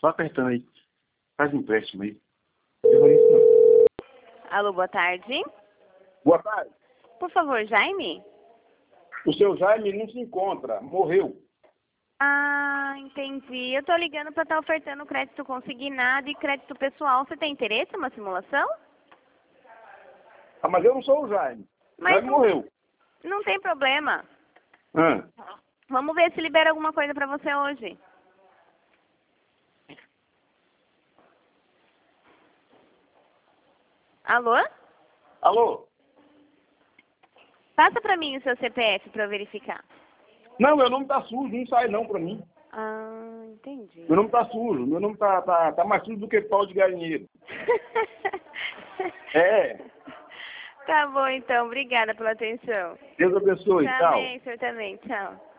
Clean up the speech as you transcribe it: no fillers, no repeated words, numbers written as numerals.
Só apertando aí. Faz um empréstimo aí. Não isso não. Alô, boa tarde. Boa tarde. Por favor, Jaime? O seu Jaime não se encontra. Morreu. Ah, entendi. Eu tô ligando pra estar ofertando crédito consignado e crédito pessoal. Você tem interesse em uma simulação? Ah, mas eu não sou o Jaime. Mas Jaime morreu. não tem problema. Ah. Vamos ver se libera alguma coisa pra você hoje. Alô? Alô? Passa pra mim o seu CPF pra eu verificar. Não, meu nome tá sujo. Não sai não pra mim. Ah, entendi. Meu nome tá sujo. Meu nome tá mais sujo do que pau de galinheiro. É. Tá bom, então. Obrigada pela atenção. Deus abençoe. Tchau. Amém, senhor também. Tchau.